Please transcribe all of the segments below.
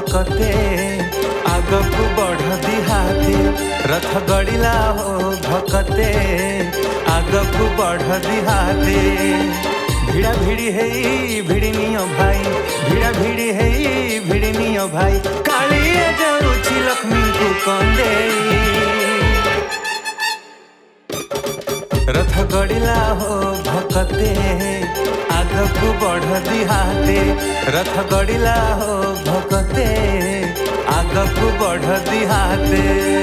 भकते आगकु बढ़ दिहाते रथ गड़िला हो भकते आगकु बढ़ दिहाते भिड़ा भिड़ी है भिड़नियो भाई भिड़ा भिड़ी है भिड़नियो भाई कालिया जाऊची लक्ष्मी को कंदे रथ गड़िला हो भकते आगकु बढ़ दिहाते रथ गड़िला हो भकते आगकु बढ़ दिहाते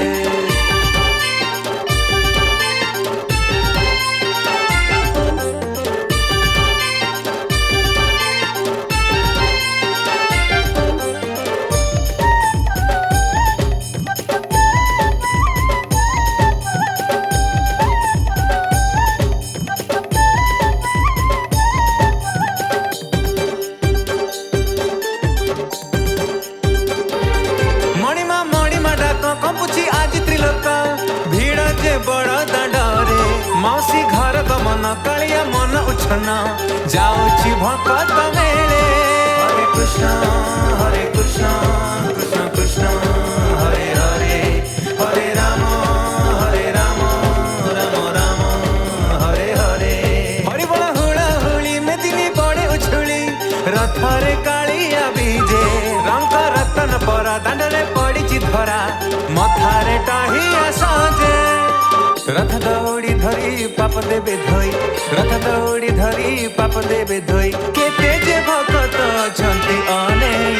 बड़ दांडरे मौसी घर गमन कालिया मन उछन जाऊची भकत मेले हरे कृष्ण कृष्ण कृष्ण हरे हरे हरे राम राम राम हरे हरे हरि बोल हुड़ा हुली में दिनी बड़े उछुली रथरे कालिया बीजे रंग रतन परा दांडरे पड़ी धरा मथारे टाहिया साजे रथ दौड़ी धरी पाप देवे धोई रथ दौड़ी धरी पाप देवे धोई केते जे भक्त अछंती अनेई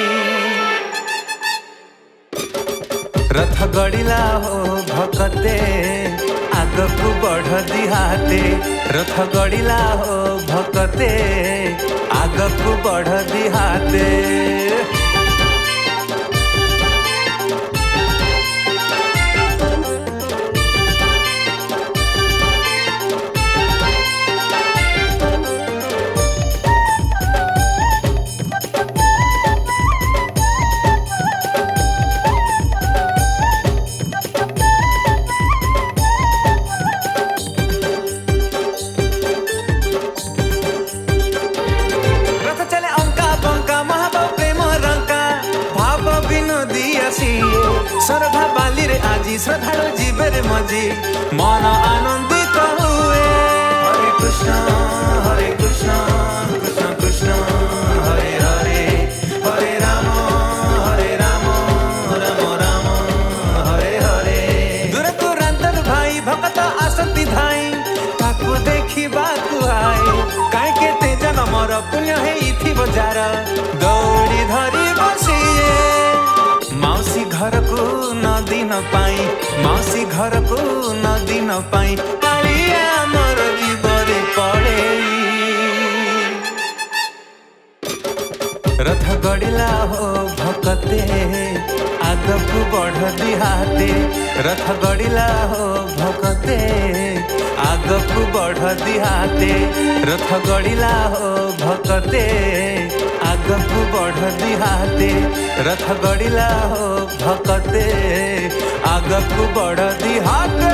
रथ गड़िला हो भकते आगकु बढ़ दिहाते रथ गड़िला हो भकते आगकु बढ़ दिहाते श्रद्धा बाली रे आजी श्रद्धालु जीवे मजी मन आनंदित हुए हरे कृष्ण कृष्ण कृष्ण हरे हरे हरे राम राम राम हरे हरे दूर दूरांतर भाई भक्त आसती धाई ताकू देखा आए कहीं के जन्मर पुण्य है बजार दौड़ी धरी बसिए मौसी घर को नदी न पाई मौसी घर को नदी न पाई कालिया मोर जीवरे पड़े रथ गड़िला हो भकते आगकु बढ़ दिहाते रथ गड़िला हो भकते आगकु बढ़ दिहाते रथ गड़िला हो भकते आगकु बढ़ दिहाते रथ गड़िला हो भकते आगकु बढ़ दिहाते।